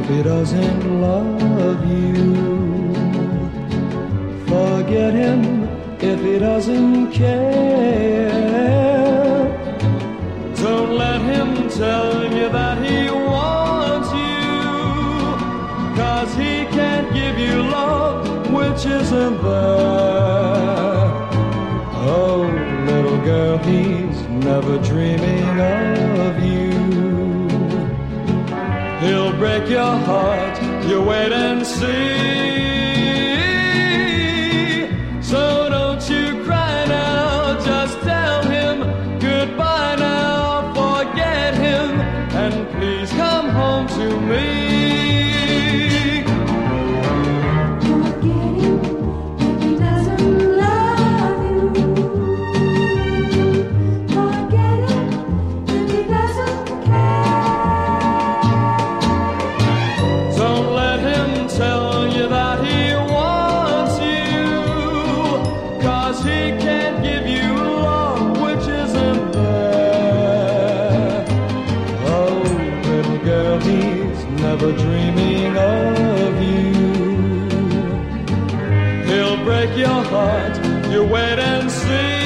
he doesn't love you. Forget him if he doesn't care. Don't let him tell you that he wants you, 'cause he can't give you love which isn't there. Oh, little girl, he's never dreaming of you. He'll break your heart, you wait and see. So don't you cry now, just tell him goodbye now. Forget him and please come home to me. He can't give you love which isn't there. Oh, little girl, he's never dreaming of you. He'll break your heart, you wait and see.